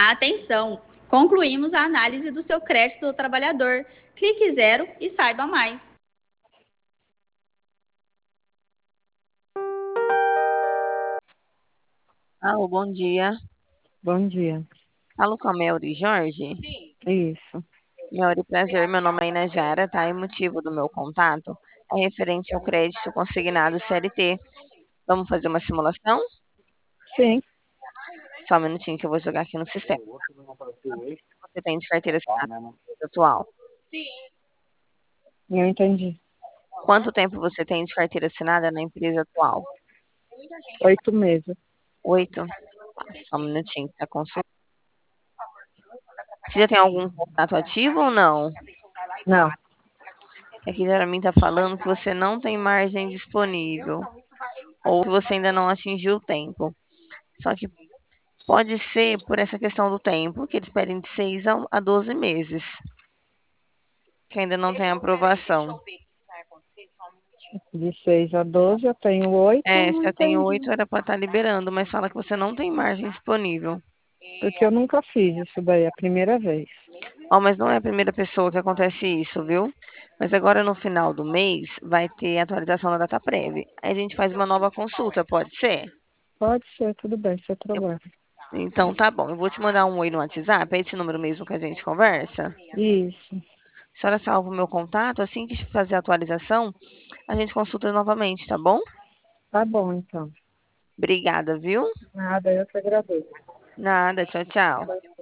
Atenção! Concluímos a análise do seu crédito do trabalhador. Clique zero e saiba mais. Alô, bom dia. Bom dia. Falo com a Melry Jorge. Isso. Melry, prazer. Meu nome é Inajara, tá? E o motivo do meu contato é referente ao crédito consignado CLT. Vamos fazer uma simulação? Sim. Só um minutinho que eu vou jogar aqui no sistema. Você tem de carteira assinada na empresa atual? Não entendi. Quanto tempo você tem de carteira assinada na empresa atual? 8 meses. 8? Só um minutinho, tá consultando. Você já tem algum contrato ativo ou não? Não. Aqui já mim tá falando que você não tem margem disponível. Ou que você ainda não atingiu o tempo. Só que pode ser por essa questão do tempo, que eles pedem de 6 a 12 meses. Que ainda não tem aprovação. De 6 a 12 eu tenho 8, É, se não eu tenho entendi. 8 era para estar liberando, mas fala que você não tem margem disponível. Porque eu nunca fiz isso daí, é a primeira vez. Ó, mas não é a primeira pessoa que acontece isso, viu? Mas agora no final do mês vai ter atualização da data prévia. Aí a gente faz uma nova consulta, pode ser? Pode ser, tudo bem, sem problema. Então tá bom, eu vou te mandar um oi no WhatsApp, é esse número mesmo que a gente conversa. Isso. A senhora salva o meu contato, assim que fazer a atualização, a gente consulta novamente, tá bom? Tá bom, então. Obrigada, viu? Nada, eu que agradeço. Nada, tchau, tchau.